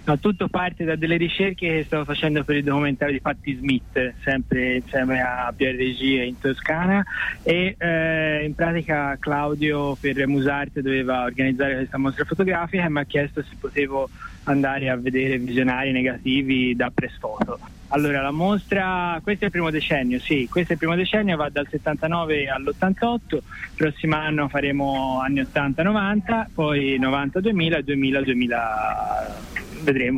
No, tutto parte da delle ricerche che stavo facendo per il documentario di Patti Smith, sempre insieme a Pierre Regie in Toscana, e in pratica Claudio per Musarte doveva organizzare questa mostra fotografica e mi ha chiesto se potevo andare a vedere visionari negativi da Press Photo. Allora, la mostra, questo è il primo decennio, sì, questo è il primo decennio, va dal 79 all'88, il prossimo anno faremo anni 80-90, poi 90-2000 e 2000-2000, vedremo.